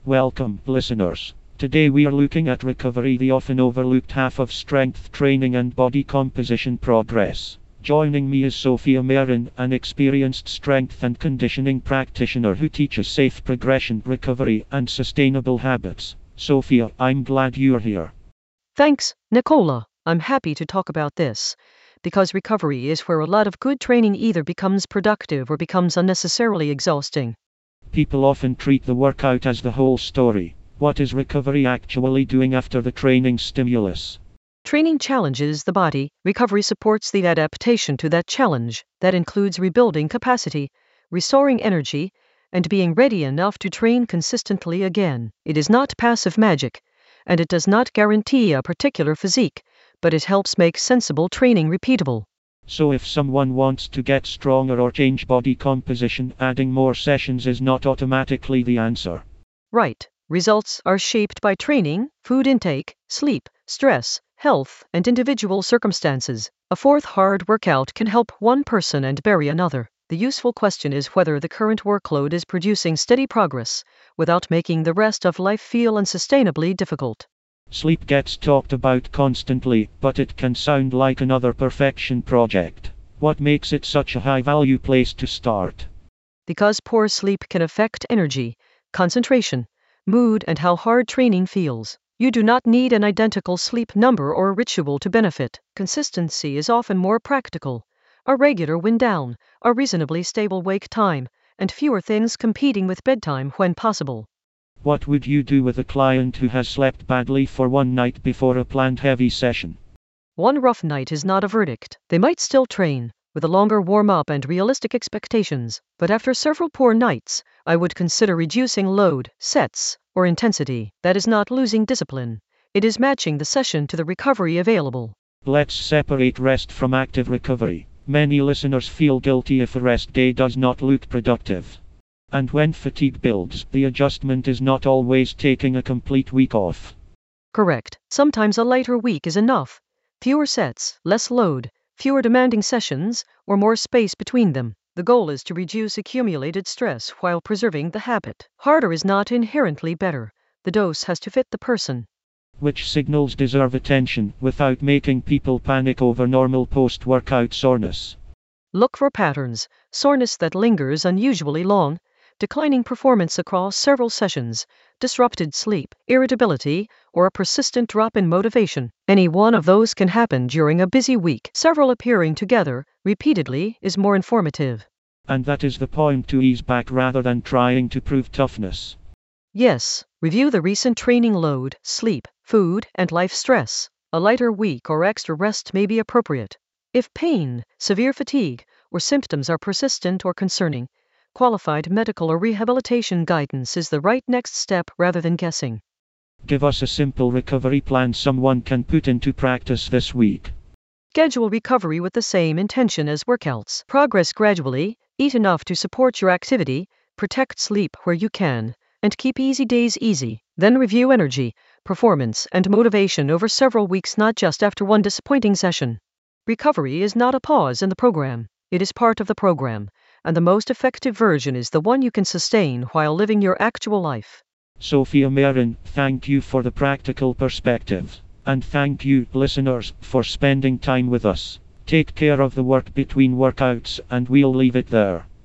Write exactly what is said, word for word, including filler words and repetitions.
Welcome, listeners. Today we are looking at recovery, the often overlooked half of strength training and body composition progress. Joining me is Sophia Marin, an experienced strength and conditioning practitioner who teaches safe progression, recovery, and sustainable habits. Sophia, I'm glad you're here. Thanks, Nicola. I'm happy to talk about this, because recovery is where a lot of good training either becomes productive or becomes unnecessarily exhausting. People often treat the workout as the whole story. What is recovery actually doing after the training stimulus? Training challenges the body, recovery supports the adaptation to that challenge. That includes rebuilding capacity, restoring energy, and being ready enough to train consistently again. It is not passive magic, and it does not guarantee a particular physique, but it helps make sensible training repeatable. So if someone wants to get stronger or change body composition, adding more sessions is not automatically the answer. Right. Results are shaped by training, food intake, sleep, stress, health, and individual circumstances. A fourth hard workout can help one person and bury another. The useful question is whether the current workload is producing steady progress, without making the rest of life feel unsustainably difficult. Sleep gets talked about constantly, but it can sound like another perfection project. What makes it such a high-value place to start? Because poor sleep can affect energy, concentration, mood, and how hard training feels. You do not need an identical sleep number or ritual to benefit. Consistency is often more practical. A regular wind down, a reasonably stable wake time, and fewer things competing with bedtime when possible. What would you do with a client who has slept badly for one night before a planned heavy session? One rough night is not a verdict. They might still train, with a longer warm-up and realistic expectations, but after several poor nights, I would consider reducing load, sets, or intensity. That is not losing discipline. It is matching the session to the recovery available. Let's separate rest from active recovery. Many listeners feel guilty if a rest day does not look productive. And when fatigue builds, the adjustment is not always taking a complete week off. Correct. Sometimes a lighter week is enough. Fewer sets, less load, fewer demanding sessions, or more space between them. The goal is to reduce accumulated stress while preserving the habit. Harder is not inherently better. The dose has to fit the person. Which signals deserve attention, without making people panic over normal post-workout soreness? Look for patterns: soreness that lingers unusually long, declining performance across several sessions, disrupted sleep, irritability, or a persistent drop in motivation. Any one of those can happen during a busy week. Several appearing together, repeatedly, is more informative. And that is the point, to ease back rather than trying to prove toughness. Yes, review the recent training load, sleep, food, and life stress. A lighter week or extra rest may be appropriate. If pain, severe fatigue, or symptoms are persistent or concerning, qualified medical or rehabilitation guidance is the right next step rather than guessing. Give us a simple recovery plan someone can put into practice this week. Schedule recovery with the same intention as workouts. Progress gradually, eat enough to support your activity, protect sleep where you can, and keep easy days easy. Then review energy, performance, and motivation over several weeks, not just after one disappointing session. Recovery is not a pause in the program. It is part of the program, and the most effective version is the one you can sustain while living your actual life. Sophia Marin, thank you for the practical perspective. And thank you, listeners, for spending time with us. Take care of the work between workouts, and we'll leave it there.